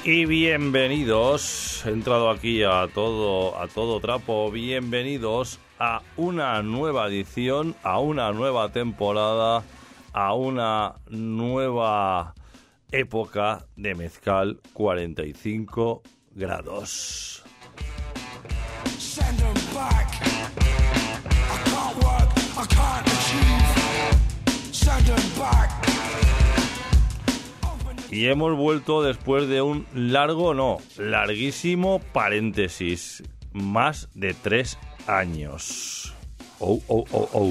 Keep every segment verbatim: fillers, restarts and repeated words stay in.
Y bienvenidos, he entrado aquí a todo, a todo trapo, bienvenidos a una nueva edición, a una nueva temporada, a una nueva época de Mezcal cuarenta y cinco grados. Y hemos vuelto después de un largo, no, larguísimo paréntesis. Más de tres años. Oh, oh, oh, oh.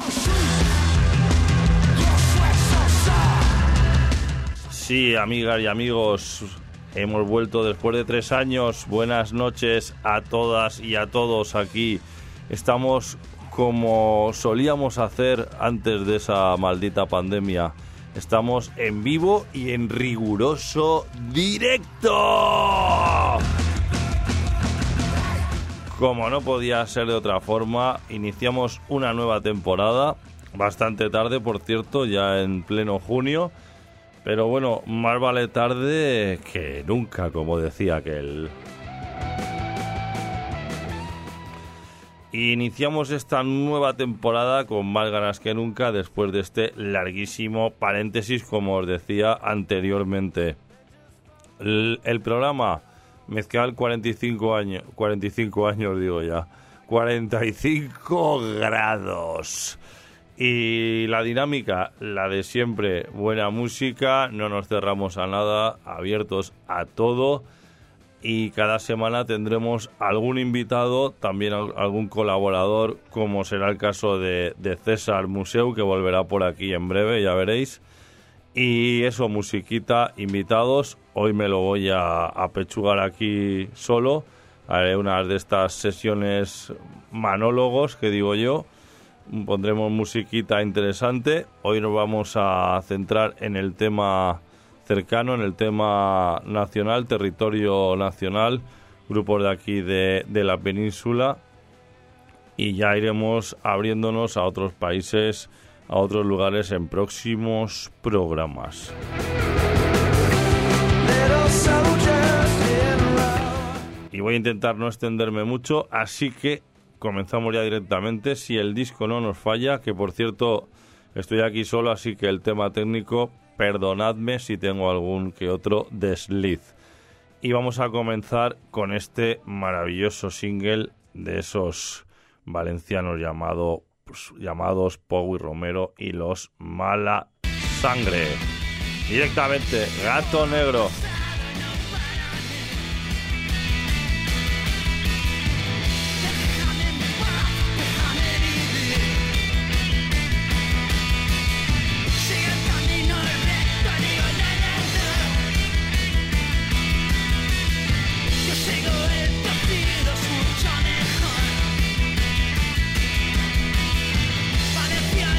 Sí, amigas y amigos, hemos vuelto después de tres años. Buenas noches a todas y a todos aquí. Estamos como solíamos hacer antes de esa maldita pandemia. Estamos en vivo y en riguroso directo. Como no podía ser de otra forma, iniciamos una nueva temporada. Bastante tarde, por cierto, ya en pleno junio. Pero bueno, más vale tarde que nunca, como decía aquel. Iniciamos esta nueva temporada con más ganas que nunca después de este larguísimo paréntesis, como os decía anteriormente. El, el programa Mezcal cuarenta y cinco años, cuarenta y cinco años digo ya, cuarenta y cinco grados. Y la dinámica, la de siempre, buena música, no nos cerramos a nada, abiertos a todo. Y cada semana tendremos algún invitado, también algún colaborador, como será el caso de, de César Museu, que volverá por aquí en breve, ya veréis. Y eso, musiquita, invitados. Hoy me lo voy a apechugar aquí solo. Haré una de estas sesiones monólogos, que digo yo. Pondremos musiquita interesante. Hoy nos vamos a centrar en el tema cercano, en el tema nacional, territorio nacional, grupos de aquí de, de la península, y ya iremos abriéndonos a otros países, a otros lugares en próximos programas. Y voy a intentar no extenderme mucho, así que comenzamos ya directamente, si el disco no nos falla, que por cierto estoy aquí solo, así que el tema técnico, perdonadme si tengo algún que otro desliz. Y vamos a comenzar con este maravilloso single de esos valencianos llamado, pues, llamados Pau y Romero y los Mala Sangre. Directamente, Gato Negro.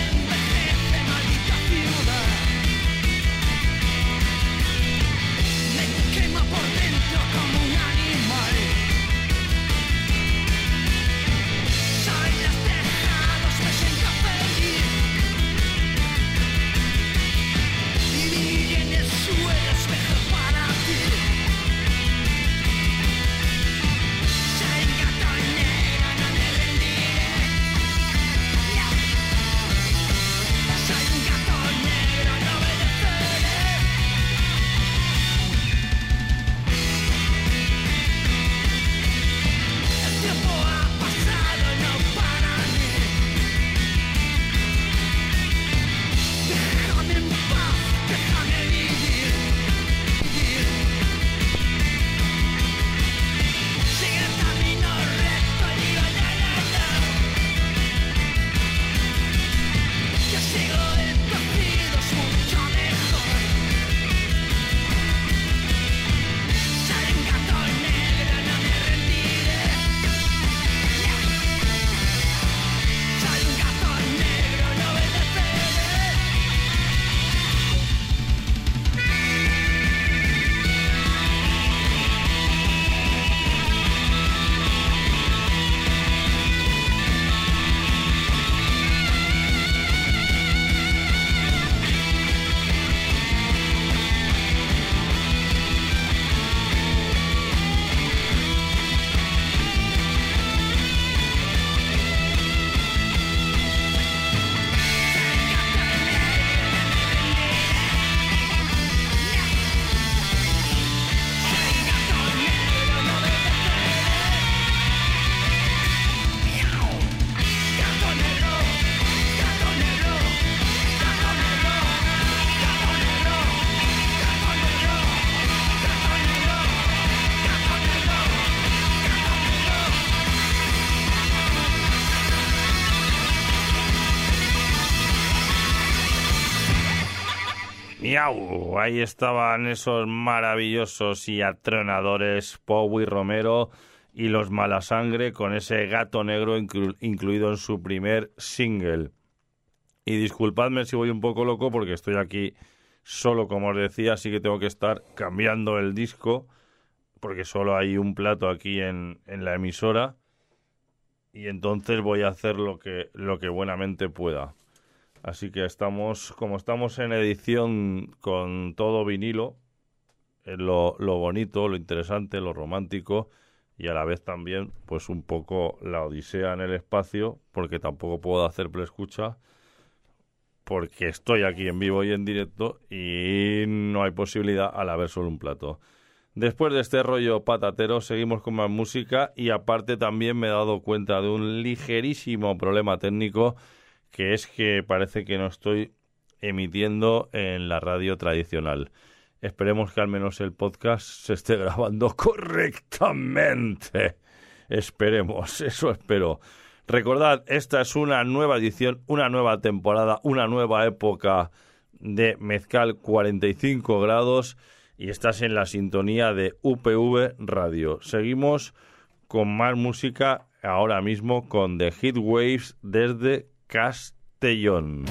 Parecía envejecer, maldita ciudad. Miau, ahí estaban esos maravillosos y atronadores Powey Romero y los Malasangre con ese Gato Negro inclu- incluido en su primer single. Y disculpadme si voy un poco loco porque estoy aquí solo, como os decía, así que tengo que estar cambiando el disco porque solo hay un plato aquí en, en la emisora y entonces voy a hacer lo que, lo que buenamente pueda. Así que estamos, como estamos en edición con todo vinilo, lo, lo bonito, lo interesante, lo romántico y a la vez también pues un poco la odisea en el espacio, porque tampoco puedo hacer preescucha porque estoy aquí en vivo y en directo y no hay posibilidad al haber solo un plato. Después de este rollo patatero seguimos con más música y aparte también me he dado cuenta de un ligerísimo problema técnico, que es que parece que no estoy emitiendo en la radio tradicional. Esperemos que al menos el podcast se esté grabando correctamente. Esperemos, eso espero. Recordad, esta es una nueva edición, una nueva temporada, una nueva época de Mezcal cuarenta y cinco grados y estás en la sintonía de U P V Radio. Seguimos con más música ahora mismo con The Heatwaves desde Castellón.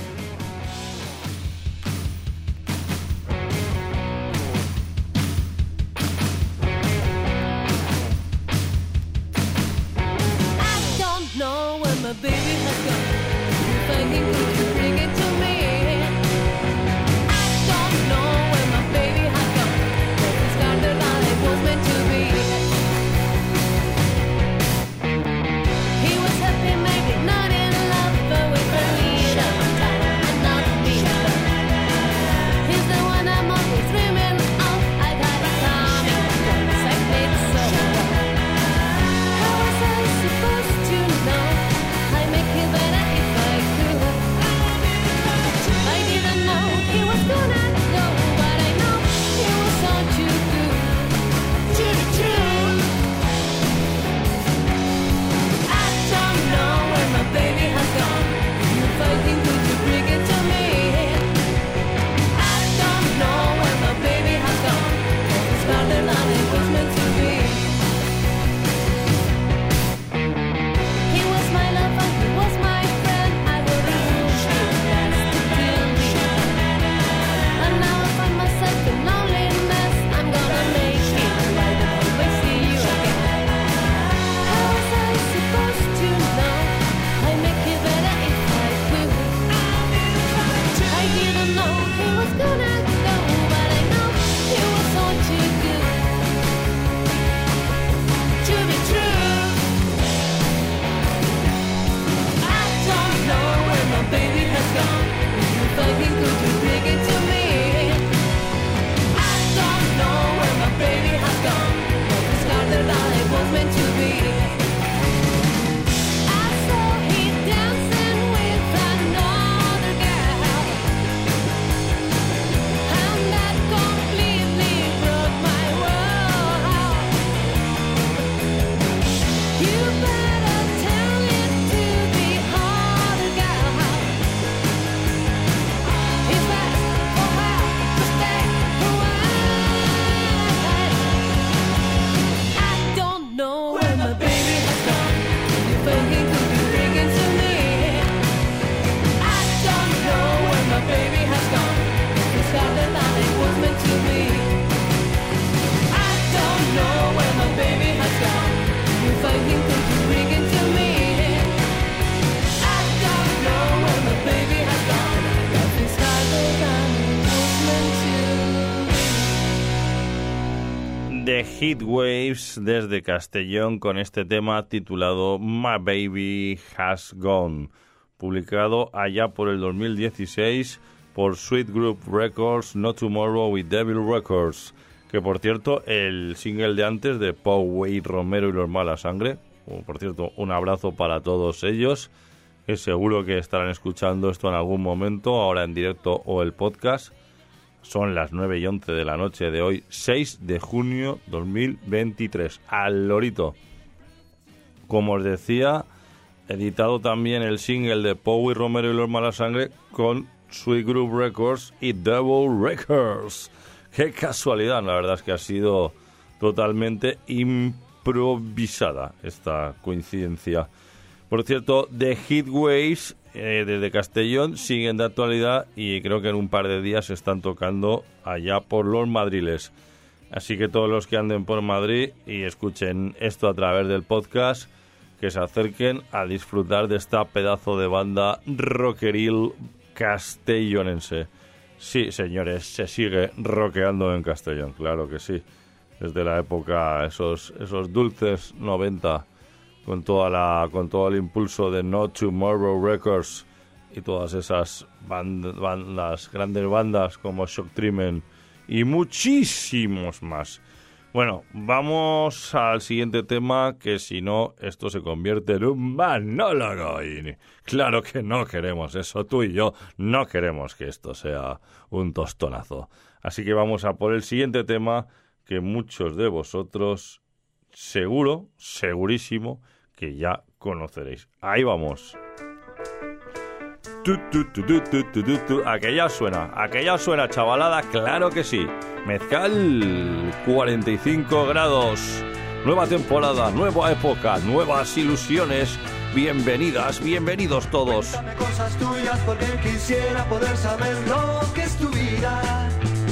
The Heatwaves desde Castellón con este tema titulado My Baby Has Gone, publicado allá por el dos mil dieciséis por Sweet Group Records, No Tomorrow with Devil Records, que por cierto el single de antes de Powey Romero y los Malasangre, por cierto un abrazo para todos ellos, que seguro que estarán escuchando esto en algún momento, ahora en directo o el podcast. Son las nueve y once de la noche de hoy, seis de junio dos mil veintitrés. Al lorito. Como os decía, editado también el single de Powey Romero y los Malasangre con Sweet Groove Records y Devil Records. Qué casualidad, la verdad es que ha sido totalmente improvisada esta coincidencia. Por cierto, The Heatwaves eh, desde Castellón siguen de actualidad y creo que en un par de días se están tocando allá por los Madriles. Así que todos los que anden por Madrid y escuchen esto a través del podcast, que se acerquen a disfrutar de esta pedazo de banda rockeril castellonense. Sí, señores, se sigue rockeando en Castellón, claro que sí. Desde la época, esos, esos dulces noventa, con toda la, con todo el impulso de No Tomorrow Records y todas esas band, bandas, grandes bandas como Shock Treatment y muchísimos más. Bueno, vamos al siguiente tema, que si no, esto se convierte en un monólogo. Y claro que no queremos eso, tú y yo no queremos que esto sea un tostonazo. Así que vamos a por el siguiente tema, que muchos de vosotros, seguro, segurísimo, que ya conoceréis. Ahí vamos. Tu, tu, tu, tu, tu, tu, tu, tu. Aquella suena, aquella suena, chavalada, claro que sí. Mezcal, cuarenta y cinco grados. Nueva temporada, nueva época, nuevas ilusiones. Bienvenidas, bienvenidos todos. Cuéntame cosas tuyas porque quisiera poder saber lo que es tu vida.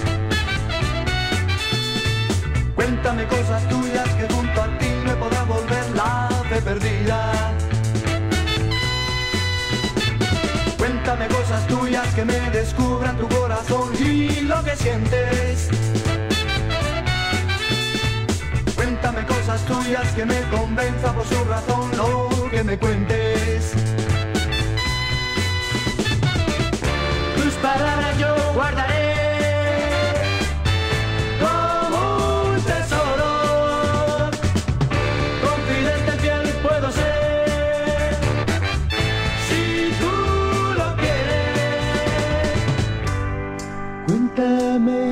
Cuéntame cosas tuyas que junto a ti me podrá volver la fe perdida. Cuéntame cosas tuyas que me descubran tu corazón y lo que sientes. Cuéntame cosas tuyas que me convenza por su razón lo que me cuentes. Tus palabras yo guardaré como un tesoro. Confidente fiel puedo ser si tú lo quieres. Cuéntame,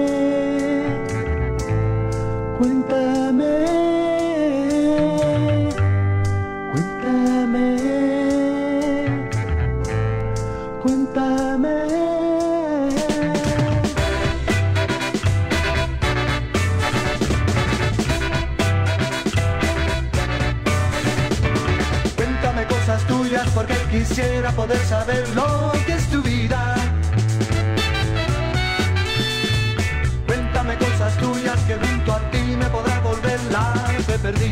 cuéntame, cuéntame, cuéntame. Cuéntame cosas tuyas porque quisiera poder saber lo que es tu vida. Cuéntame cosas tuyas que junto a ti me podrá volver la fe perdida.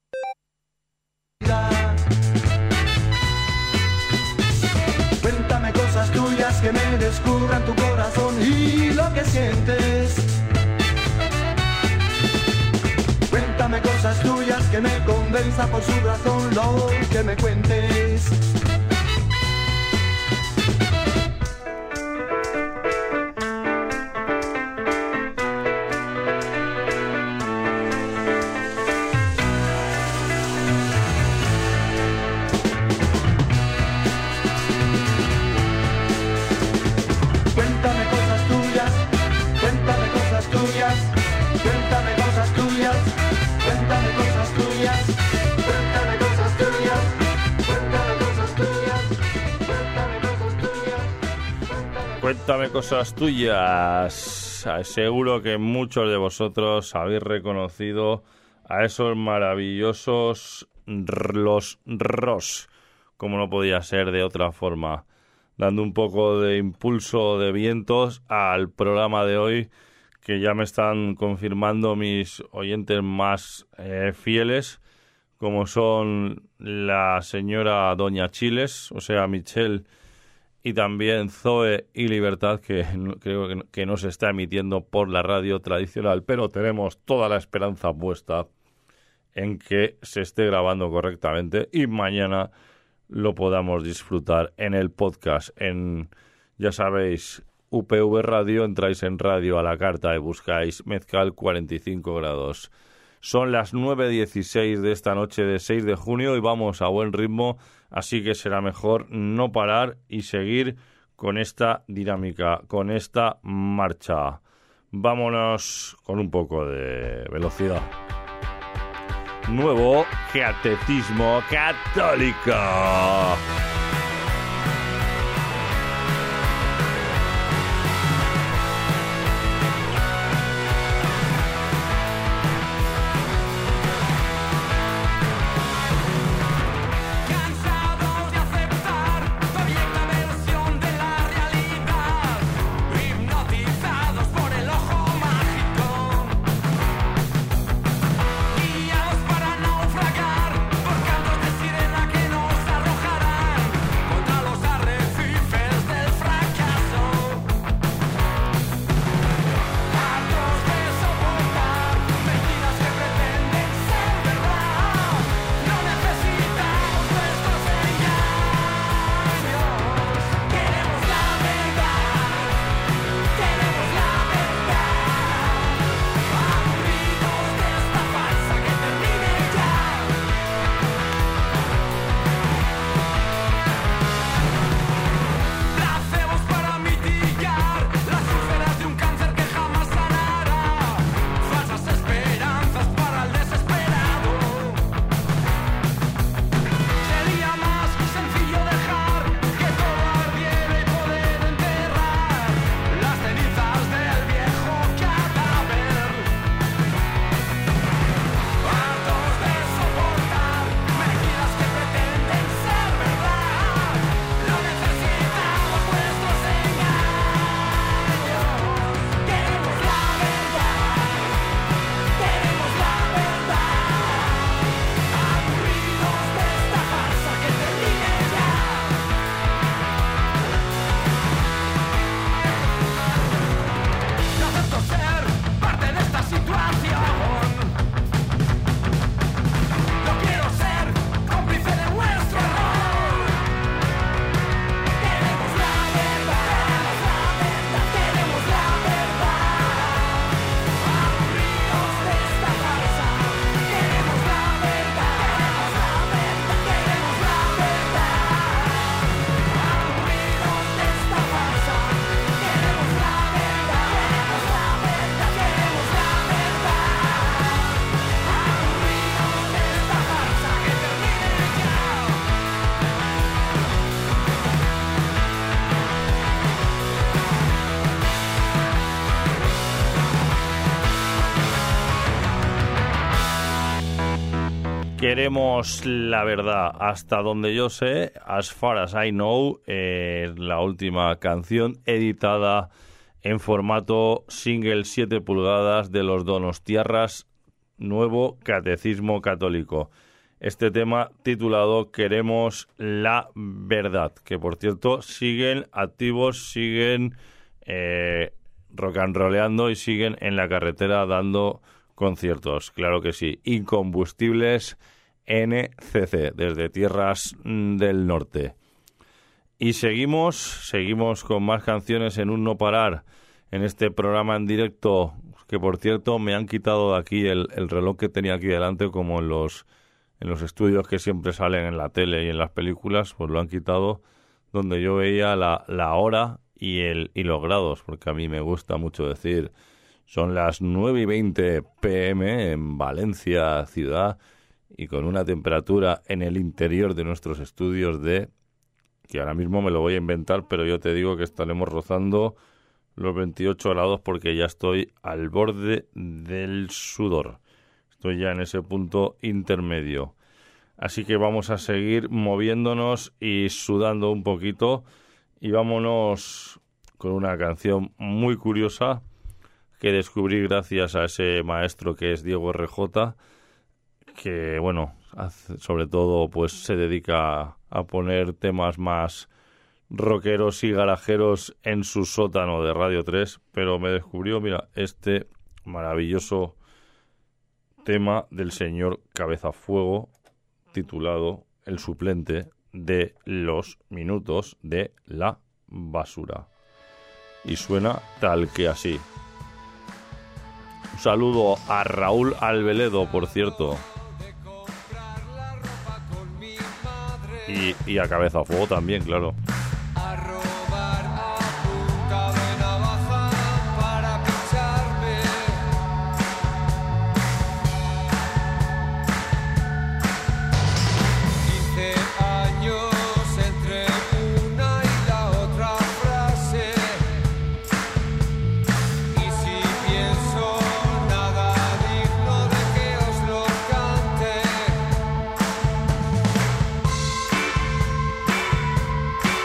Cuéntame cosas tuyas que me descubran tu corazón y lo que sientes. Cuéntame cosas tuyas que me convenza por su razón lo que me cuentes. Cuéntame cosas tuyas, cuéntame cosas tuyas, cuéntame cosas tuyas, cuéntame cosas tuyas, cuéntame cosas tuyas, cuéntame cosas tuyas, cuéntame cosas tuyas. Cuéntame cosas tuyas. Seguro que muchos de vosotros habéis reconocido a esos maravillosos los Ros, como no podía ser de otra forma, dando un poco de impulso de vientos al programa de hoy, que ya me están confirmando mis oyentes más eh, fieles, como son la señora Doña Chiles, o sea, Michelle, y también Zoe y Libertad, que no, creo que no, que no se está emitiendo por la radio tradicional, pero tenemos toda la esperanza puesta en que se esté grabando correctamente y mañana lo podamos disfrutar en el podcast. En, ya sabéis, U P V Radio, entráis en Radio a la Carta y buscáis Mezcal cuarenta y cinco grados. Son las nueve dieciséis de esta noche de seis de junio y vamos a buen ritmo, así que será mejor no parar y seguir con esta dinámica, con esta marcha. Vámonos con un poco de velocidad. Nuevo Catecismo Católico. queremos la verdad. Hasta donde yo sé, As Far As I Know, eh, la última canción editada en formato single siete pulgadas de los Donostiarras, Nuevo Catecismo Católico. Este tema titulado Queremos la verdad, que por cierto siguen activos, siguen eh, rock and rolleando y siguen en la carretera dando conciertos, claro que sí. Incombustibles N C C, desde tierras del norte. Y seguimos, seguimos con más canciones en un no parar, en este programa en directo, que por cierto me han quitado de aquí el, el reloj que tenía aquí delante, como en los, en los estudios que siempre salen en la tele y en las películas, pues lo han quitado, donde yo veía la, la hora y, el, y los grados, porque a mí me gusta mucho decir, son las nueve y veinte pm en Valencia ciudad, y con una temperatura en el interior de nuestros estudios de, que ahora mismo me lo voy a inventar, pero yo te digo que estaremos rozando los veintiocho grados, porque ya estoy al borde del sudor. Estoy ya en ese punto intermedio. Así que vamos a seguir moviéndonos y sudando un poquito, y vámonos con una canción muy curiosa que descubrí gracias a ese maestro que es Diego R J, que, bueno, hace, sobre todo pues se dedica a poner temas más rockeros y garajeros en su sótano de Radio tres, pero me descubrió, mira, este maravilloso tema del señor Cabezafuego, titulado El suplente de los minutos de la basura. Y suena tal que así. Un saludo a Raúl Albeledo, por cierto. Y, y a Cabezafuego también, claro. Thank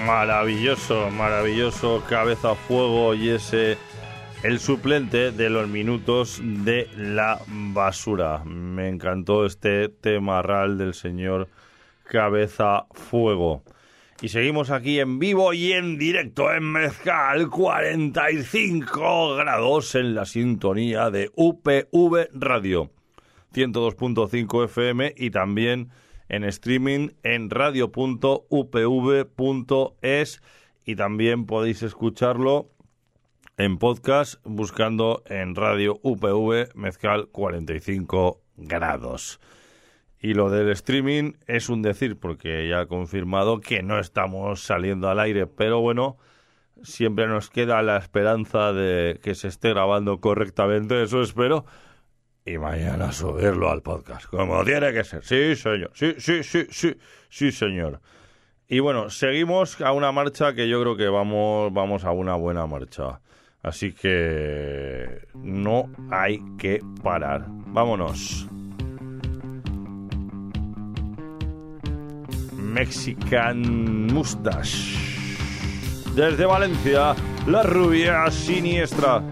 Maravilloso, maravilloso Cabeza Fuego y ese el suplente de los minutos de la basura. Me encantó este temarral del señor Cabeza Fuego. Y seguimos aquí en vivo y en directo en Mezcal, cuarenta y cinco grados en la sintonía de U P V Radio, ciento dos punto cinco F M y también en streaming en radio punto u p v punto es y también podéis escucharlo en podcast buscando en Radio U P V Mezcal cuarenta y cinco grados. Y lo del streaming es un decir, porque ya he confirmado que no estamos saliendo al aire, pero bueno, siempre nos queda la esperanza de que se esté grabando correctamente, eso espero, y mañana subirlo al podcast, como tiene que ser. Sí, señor, sí, sí, sí, sí, sí, señor. Y bueno, seguimos a una marcha que yo creo que vamos, vamos a una buena marcha. Así que no hay que parar. Vámonos. Mexican Mustache. Desde Valencia, la rubia siniestra.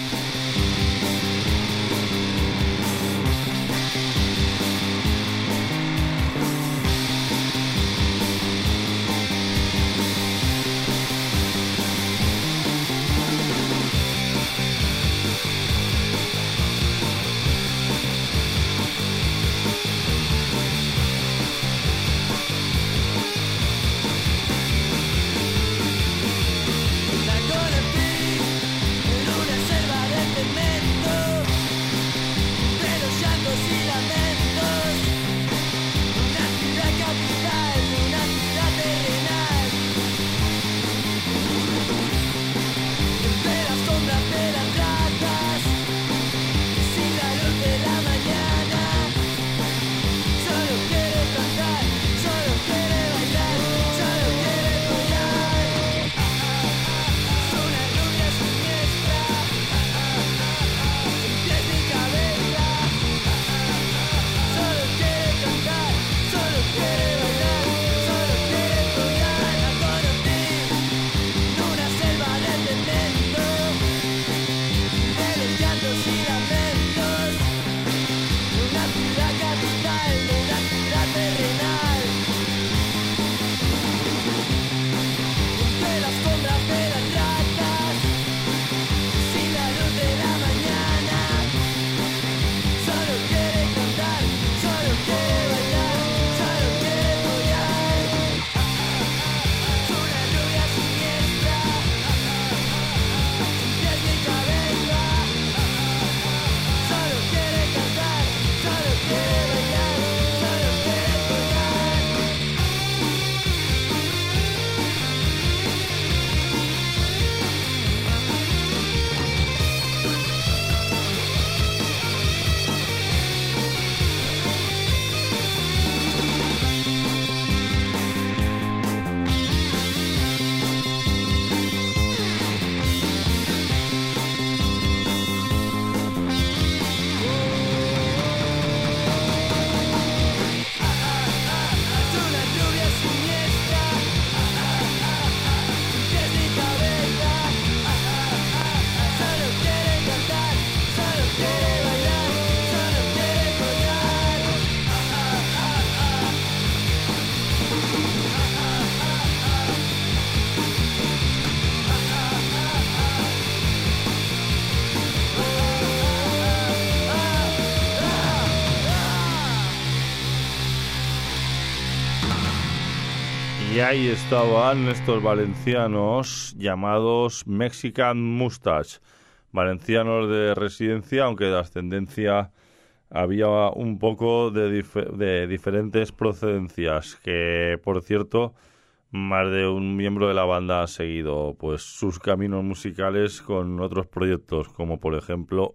Y ahí estaban estos valencianos llamados Mexican Mustache, valencianos de residencia, aunque de ascendencia había un poco de, dif- de diferentes procedencias, que por cierto más de un miembro de la banda ha seguido pues sus caminos musicales con otros proyectos, como por ejemplo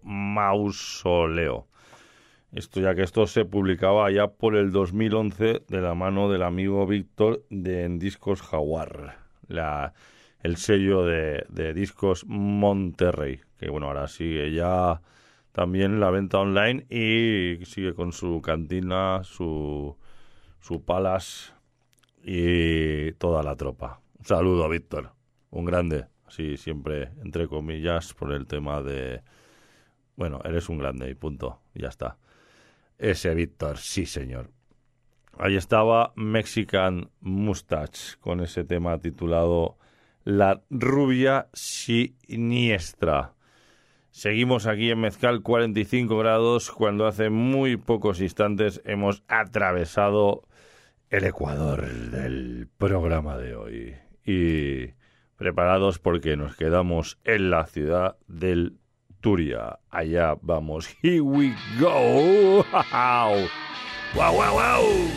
Mausoleo. Esto ya que esto se publicaba ya por el dos mil once de la mano del amigo Víctor de En Discos Jaguar, la, el sello de, de Discos Monterrey, que bueno, ahora sigue ya también la venta online y sigue con su cantina, su, su Palace y toda la tropa. Un saludo, Víctor. Un grande. Así siempre, entre comillas, por el tema de... Bueno, eres un grande y punto. Ya está. Ese Víctor, sí, señor. Ahí estaba Mexican Mustache con ese tema titulado La Rubia Siniestra. Seguimos aquí en Mezcal, cuarenta y cinco grados, cuando hace muy pocos instantes hemos atravesado el Ecuador del programa de hoy. Y preparados porque nos quedamos en la ciudad del Turia. Allá vamos. Here we go. Wow, wow, wow, wow.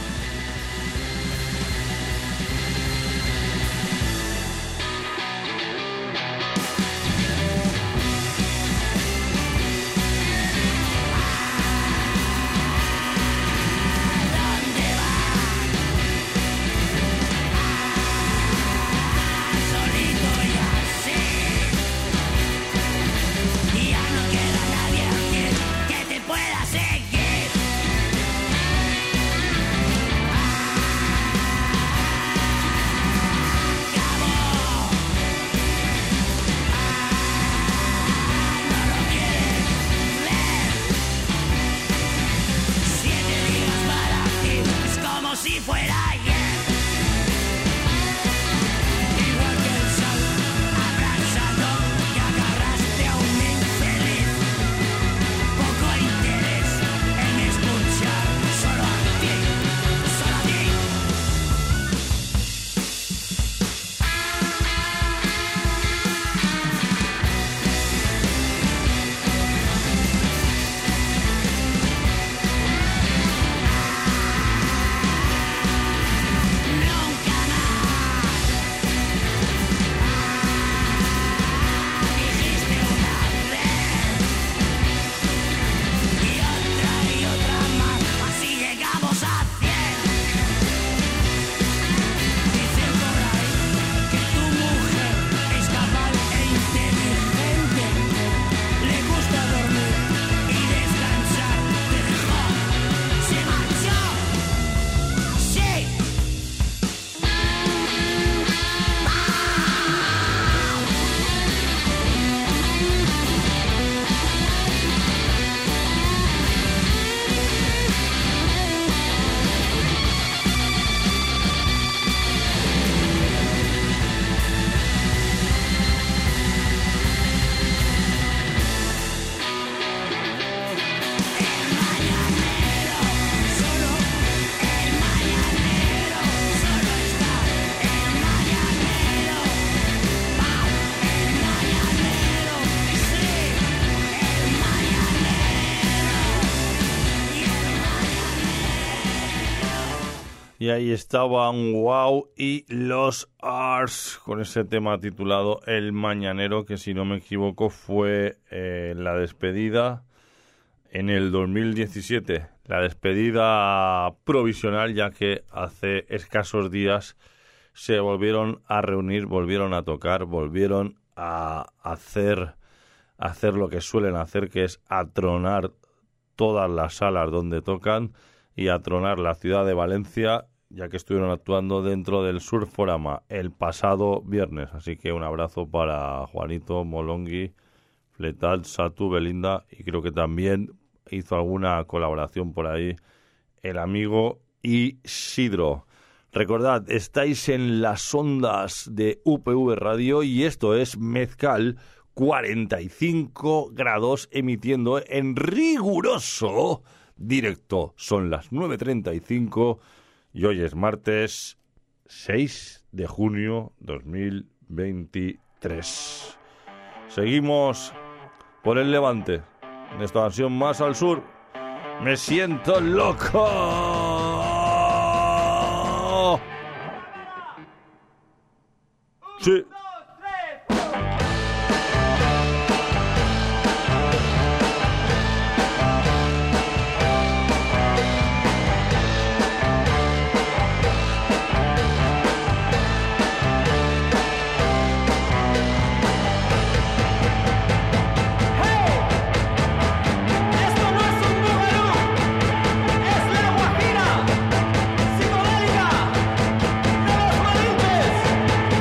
Y ahí estaban Wow y los Ars con ese tema titulado El Mañanero, que si no me equivoco fue eh, la despedida en el dos mil diecisiete. La despedida provisional, ya que hace escasos días se volvieron a reunir, volvieron a tocar, volvieron a hacer, a hacer lo que suelen hacer, que es atronar todas las salas donde tocan y atronar la ciudad de Valencia, ya que estuvieron actuando dentro del Surforama el pasado viernes. Así que un abrazo para Juanito, Molongui, Fletal, Satu, Belinda, y creo que también hizo alguna colaboración por ahí el amigo Isidro. Recordad, estáis en las ondas de U P V Radio y esto es Mezcal, cuarenta y cinco grados, emitiendo en riguroso directo. Son las nueve treinta y cinco y hoy es martes seis de junio dos mil veintitrés. Seguimos por el Levante, en esta versión más al sur. Me siento loco. Sí. Psicodélica de los Malinches.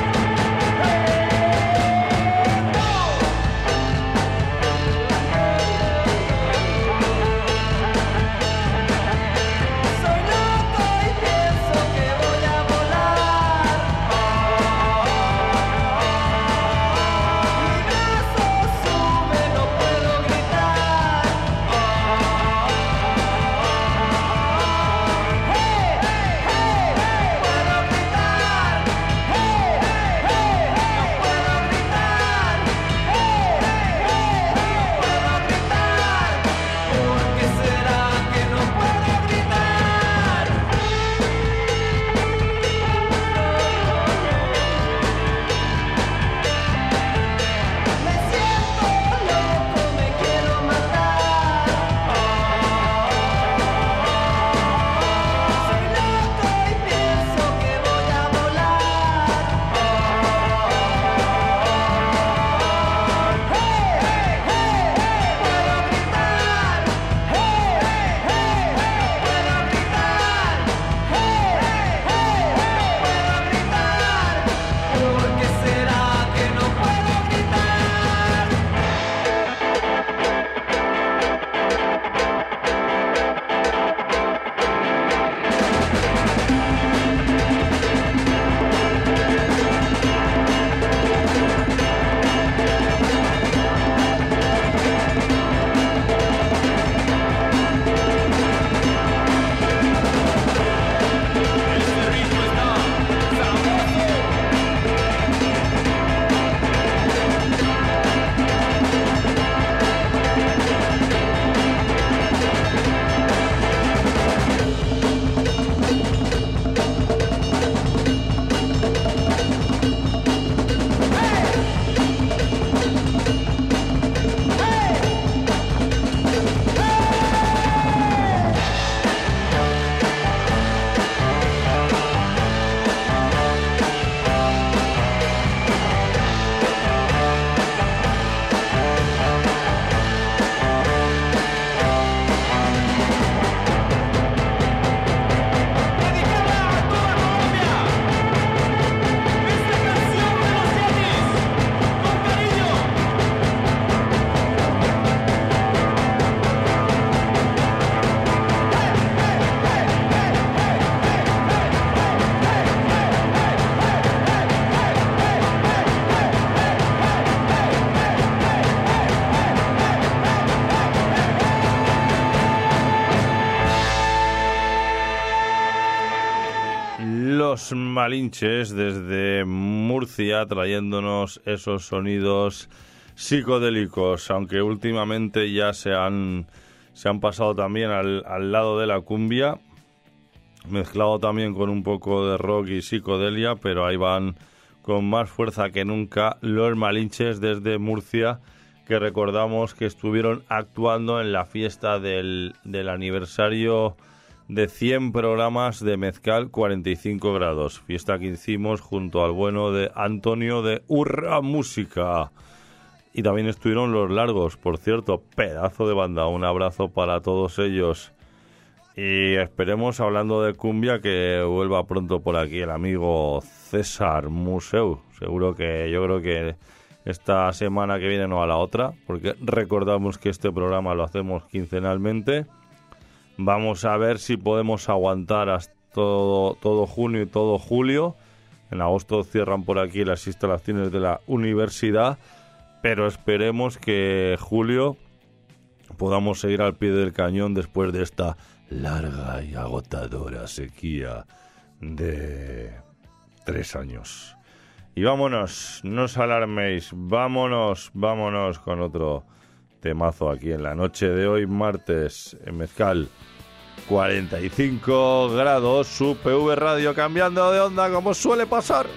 Los Malinches desde Murcia, trayéndonos esos sonidos psicodélicos, aunque últimamente ya se han, se han pasado también al, al lado de la cumbia, mezclado también con un poco de rock y psicodelia, pero ahí van con más fuerza que nunca Los Malinches desde Murcia, que recordamos que estuvieron actuando en la fiesta del, del aniversario de cien programas de Mezcal cuarenta y cinco grados, fiesta que hicimos junto al bueno de Antonio de Urra Música. Y también estuvieron Los Largos, por cierto, pedazo de banda, un abrazo para todos ellos. Y esperemos, hablando de cumbia, que vuelva pronto por aquí el amigo César Museu. Seguro que yo creo que esta semana que viene, no a la otra, porque recordamos que este programa lo hacemos quincenalmente. Vamos a ver si podemos aguantar hasta todo, todo junio y todo julio. En agosto cierran por aquí las instalaciones de la universidad, pero esperemos que julio podamos seguir al pie del cañón después de esta larga y agotadora sequía de tres años. Y vámonos, no os alarméis, vámonos, vámonos con otro temazo aquí en la noche de hoy, martes, en Mezcal cuarenta y cinco grados, su P V Radio cambiando de onda como suele pasar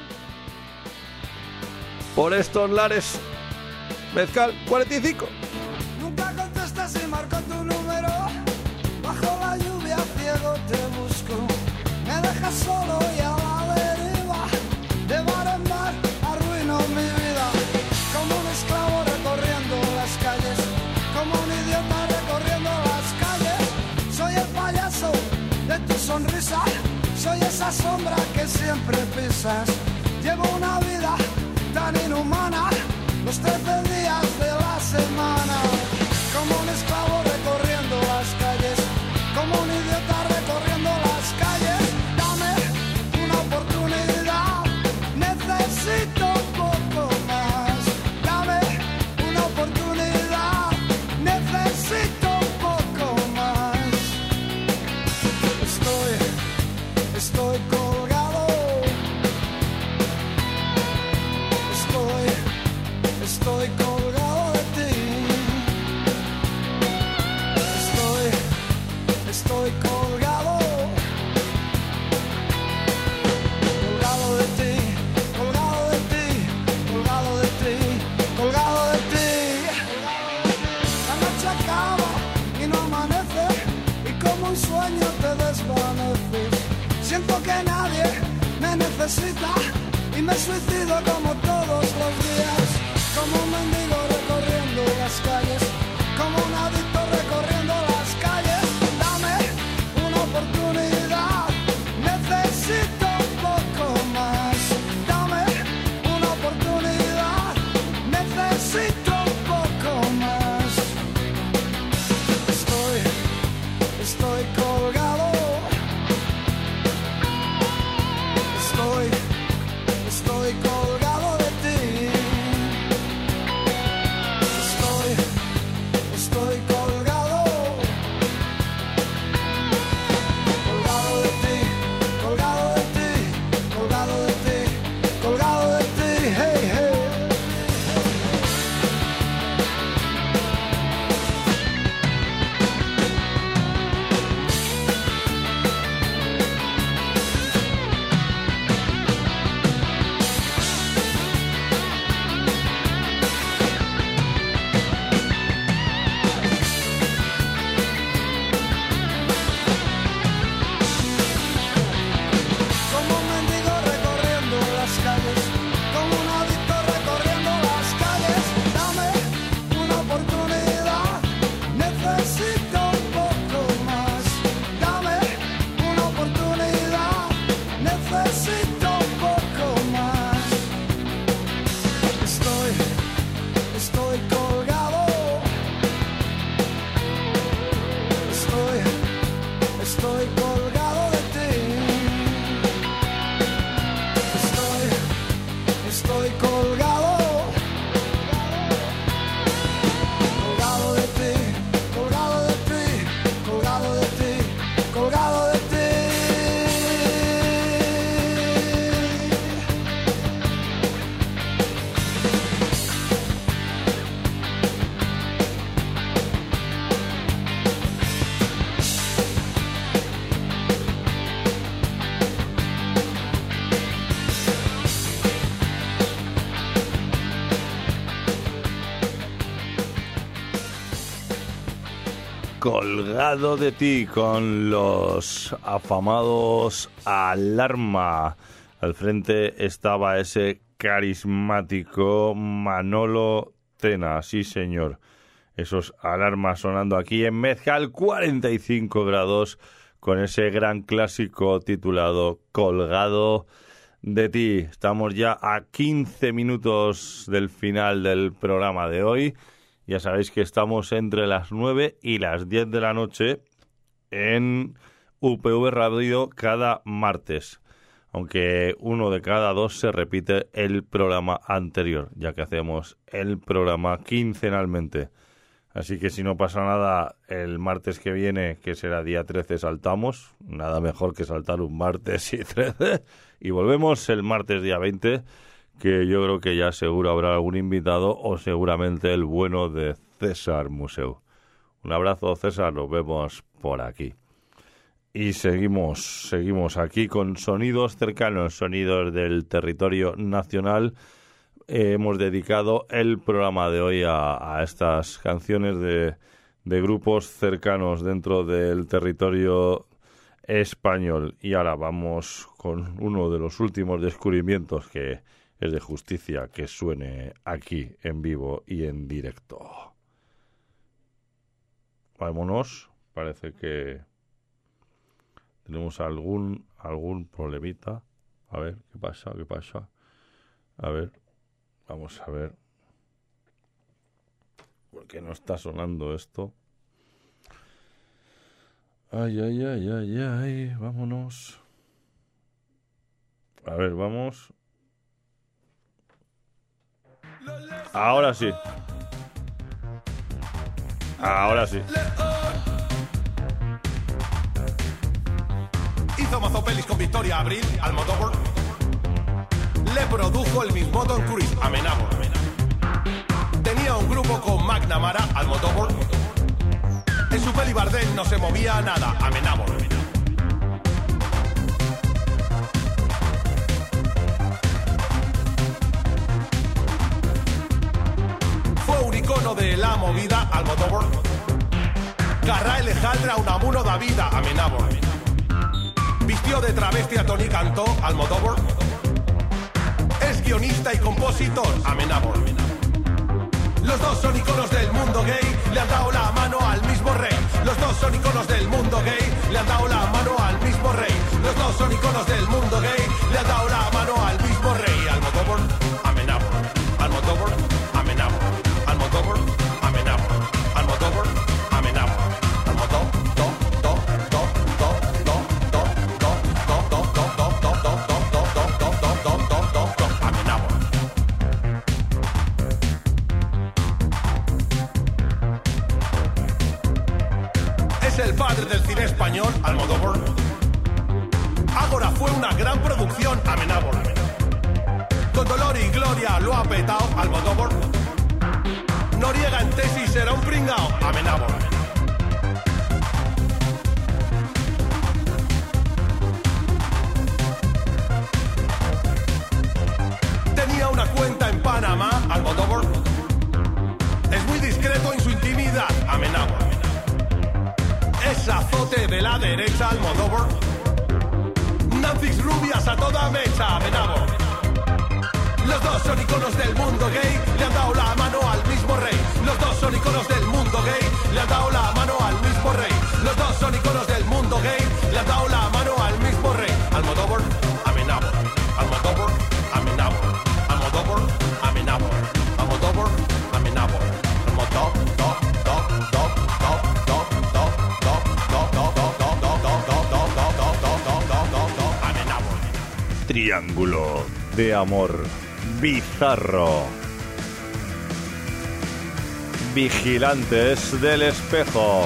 por estos lares. Mezcal cuarenta y cinco. Nunca contestas y marco tu número, bajo la lluvia ciego te busco, me dejas solo y a la deriva, de bar en bar arruino mi vida, como un esclavo recorriendo las calles, como un idiota recorriendo las calles, soy el payaso de tu sonrisa, soy esa sombra que siempre pisas, llevo una vida tan inhumana, los trece días de la semana, como un esclavo recorriendo las calles, como un idiota recorriendo las calles, dame una oportunidad, necesito poco más, dame una oportunidad, necesito poco más, estoy, estoy colgado, estoy, estoy colgado de ti, estoy, estoy colgado, colgado de ti, colgado de ti, colgado de ti, colgado de ti. La noche acaba y no amanece y como un sueño te desvaneces. Siento que nadie me necesita y me suicido como todos los días, como un mendigo recorriendo las calles, como un adicto recorriendo las calles, dame una oportunidad, necesito poco más, dame una oportunidad, necesito poco más, estoy, estoy colgado, estoy, estoy colgado de ti. Estoy, Colgado de ti con los afamados Alarma. Al frente estaba ese carismático Manolo Tena, sí señor. Esos Alarmas sonando aquí en Mezcal, cuarenta y cinco grados, con ese gran clásico titulado Colgado de ti. Estamos ya a quince minutos del final del programa de hoy. Ya sabéis que estamos entre las nueve y las diez de la noche en U P V Radio cada martes. Aunque uno de cada dos se repite el programa anterior, ya que hacemos el programa quincenalmente. Así que si no pasa nada, el martes que viene, que será día trece, saltamos. Nada mejor que saltar un martes y trece. Y volvemos el martes día veinte, que yo creo que ya seguro habrá algún invitado o seguramente el bueno de César Museu. Un abrazo, César, nos vemos por aquí. Y seguimos, seguimos aquí con sonidos cercanos, sonidos del territorio nacional. Eh, hemos dedicado el programa de hoy a, a estas canciones de, de grupos cercanos dentro del territorio español. Y ahora vamos con uno de los últimos descubrimientos que es de justicia que suene aquí en vivo y en directo. Vámonos, parece que tenemos algún algún problemita. A ver, ¿qué pasa? ¿Qué pasa? A ver, vamos a ver. ¿Por qué no está sonando esto? Ay, ay, ay, ay, ay, vámonos. A ver, vamos. Ahora sí. Ahora sí. Hizo mazo pelis con Victoria Abril, Almodóvar. Le produjo el mismo Tom Cruise, Amenábar. Tenía un grupo con McNamara, Almodóvar. En su peli Bardem no se movía nada, Amenábar. Icono de la movida, Almodóvar. Garra Alejandra, Unamuno da vida, Amenábar. Vistió de travesti a Tony Cantó, Almodóvar. Es guionista y compositor, Amenábar. Los dos son iconos del mundo gay, le han dado la mano al mismo rey. Los dos son iconos del mundo gay, le han dado la mano al mismo rey. Los dos son iconos del mundo gay, le han dado la mano al mismo rey. Almodóvar, Amenábar. Almodóvar, Amenábar. Almodóvar, Amenábar. Almodóvar, Amenábar. Almodóvar, do, do, do, do, do, do, do, do, do, do, do, do, do, do, do, do, do, do, Amenábar. Es el padre del cine español, Almodóvar. Ágora fue una gran producción, Amenábar. Con dolor y gloria lo ha petado, Almodóvar. Noriega en tesis era un pringao, Amenábar. Tenía una cuenta en Panamá, Almodóvar. Es muy discreto en su intimidad, Amenábar. Es azote de la derecha, Almodóvar. Nancy's rubias a toda mecha, Amenábar. Los dos son iconos del mundo gay, le han dado la mano al mismo rey. Los dos son iconos del mundo gay, le han dado la mano al mismo rey. Los dos son iconos del mundo gay, le han dado la mano al mismo rey. Almodóvar, Amenábar. Almodóvar, Amenábar. Almodóvar, Amenábar. Almodóvar, Amenábar. Almodóvar, do, do, do, do, do, do, do, do, do, do, do, do, do, do, Amenábar. Triángulo de amor. Bizarro. Vigilantes del espejo.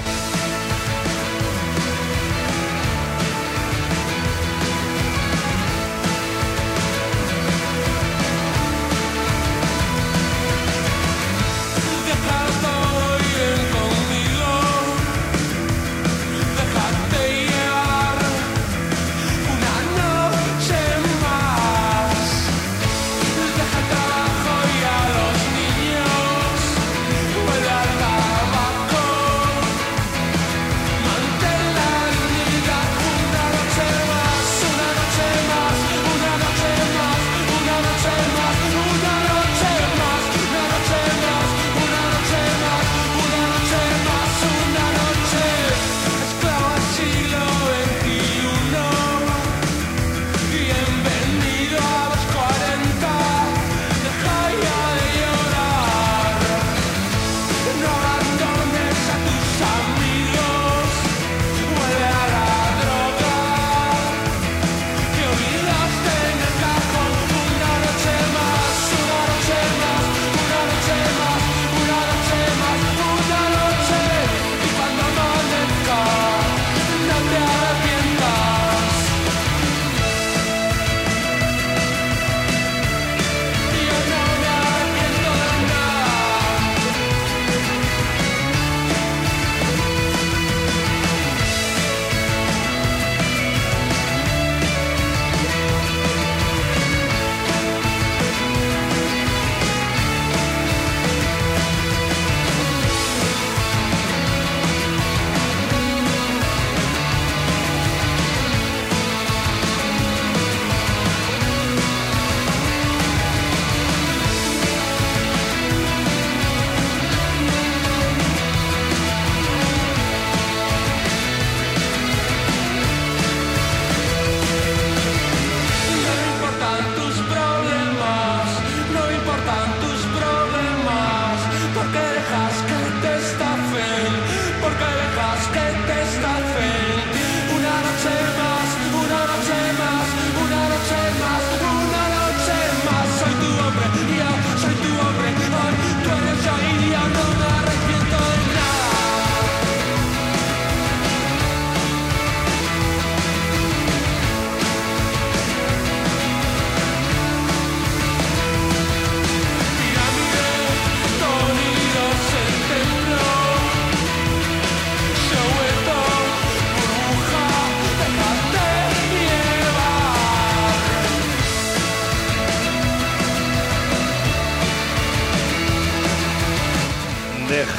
Vuelve al tabaco.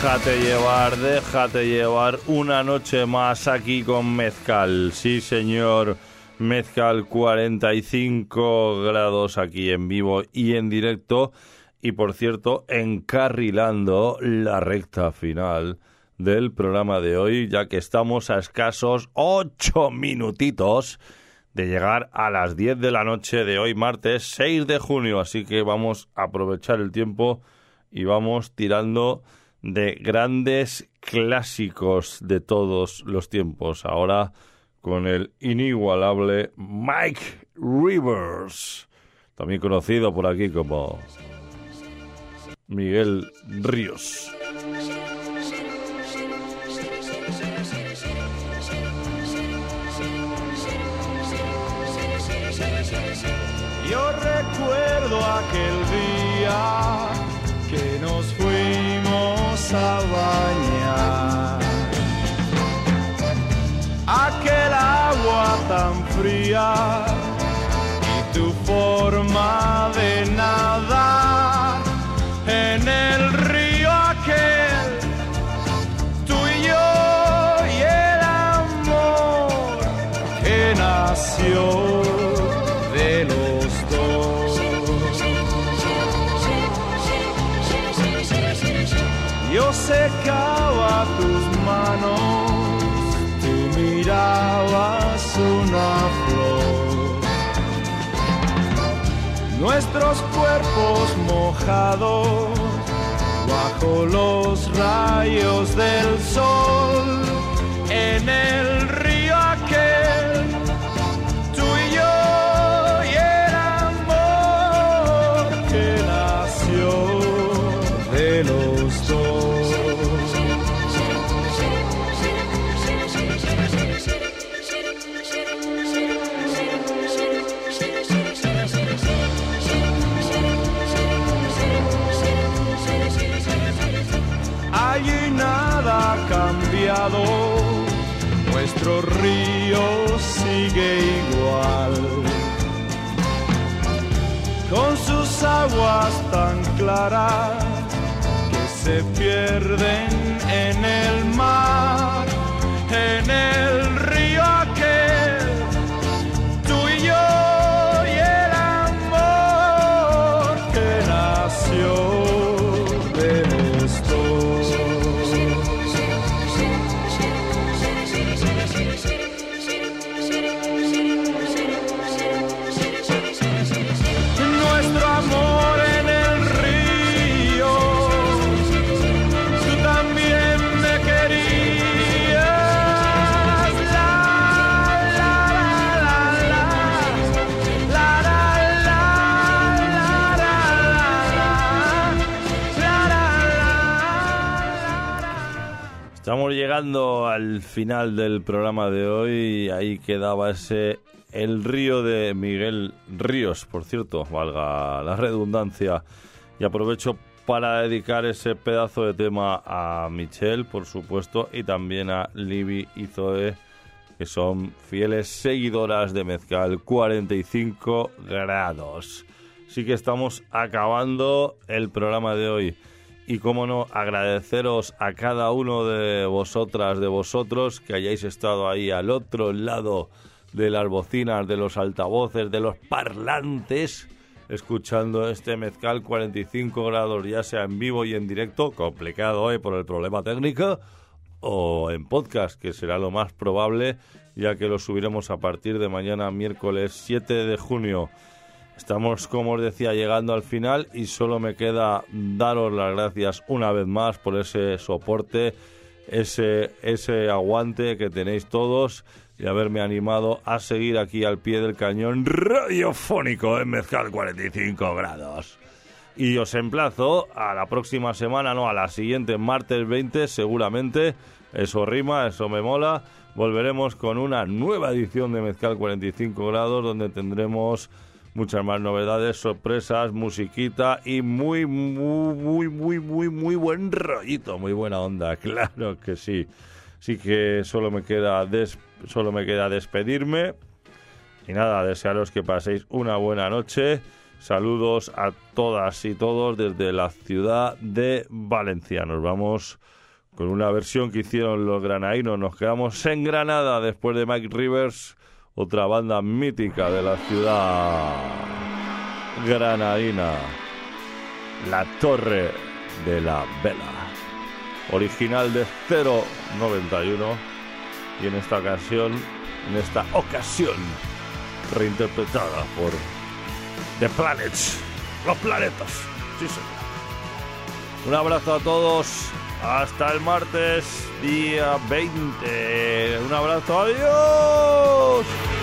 Déjate llevar, déjate llevar una noche más aquí con Mezcal. Sí, señor, Mezcal cuarenta y cinco grados aquí en vivo y en directo. Y, por cierto, encarrilando la recta final del programa de hoy, ya que estamos a escasos ocho minutitos de llegar a las diez de la noche de hoy, martes seis de junio. Así que vamos a aprovechar el tiempo y vamos tirando de grandes clásicos de todos los tiempos. Ahora con el inigualable Mike Rivers, también conocido por aquí como Miguel Ríos. Yo recuerdo aquel día que nos fuimos a bañar, aquel agua tan fría y tu forma de nadar en el río aquel, tú y yo y el amor que nació de los dos. Yo secaba tus manos, tú mirabas una flor, nuestros cuerpos mojados bajo los rayos del sol en el río aquel, tú y yo y el amor que nació de los dos. Allí nada ha cambiado, nuestro río sigue igual, con sus aguas tan claras que se pierden en el mar, en el río aquel, tú y yo y el amor que nació de los dos. Nuestro amor en el río, tú también me querías. La, la, la, la, la, la, la, la, la, la. Estamos llegando al final del programa de hoy y ahí quedaba ese El río de Miguel Ríos, por cierto, valga la redundancia. Y aprovecho para dedicar ese pedazo de tema a Michelle, por supuesto, y también a Libby y Zoe, que son fieles seguidoras de Mezcal cuarenta y cinco grados. Así que estamos acabando el programa de hoy. Y cómo no, agradeceros a cada uno de vosotras, de vosotros, que hayáis estado ahí al otro lado de las bocinas, de los altavoces, de los parlantes, escuchando este Mezcal cuarenta y cinco grados, ya sea en vivo y en directo, complicado hoy por el problema técnico, o en podcast, que será lo más probable, ya que lo subiremos a partir de mañana, miércoles siete de junio. Estamos, como os decía, llegando al final y solo me queda daros las gracias una vez más por ese soporte, ese, ese aguante que tenéis todos y haberme animado a seguir aquí al pie del cañón radiofónico en Mezcal cuarenta y cinco grados. Y os emplazo a la próxima semana, no, a la siguiente, martes veinte, seguramente, eso rima, eso me mola. Volveremos con una nueva edición de Mezcal cuarenta y cinco grados, donde tendremos muchas más novedades, sorpresas, musiquita y muy, muy, muy, muy, muy, muy buen rollito, muy buena onda, claro que sí. Así que solo me queda des- solo me queda despedirme y nada, desearos que paséis una buena noche Saludos a todas y todos desde la ciudad de Valencia. Nos vamos con una versión que hicieron los granadinos. Nos quedamos en Granada después de Mike Rivers, otra banda mítica de la ciudad granadina, La Torre de la Vela, original de cero noventa y uno, y en esta ocasión, en esta ocasión, reinterpretada por The Planets, los planetas. Sí, señor. Un abrazo a todos. Hasta el martes, día veinte. Un abrazo. Adiós.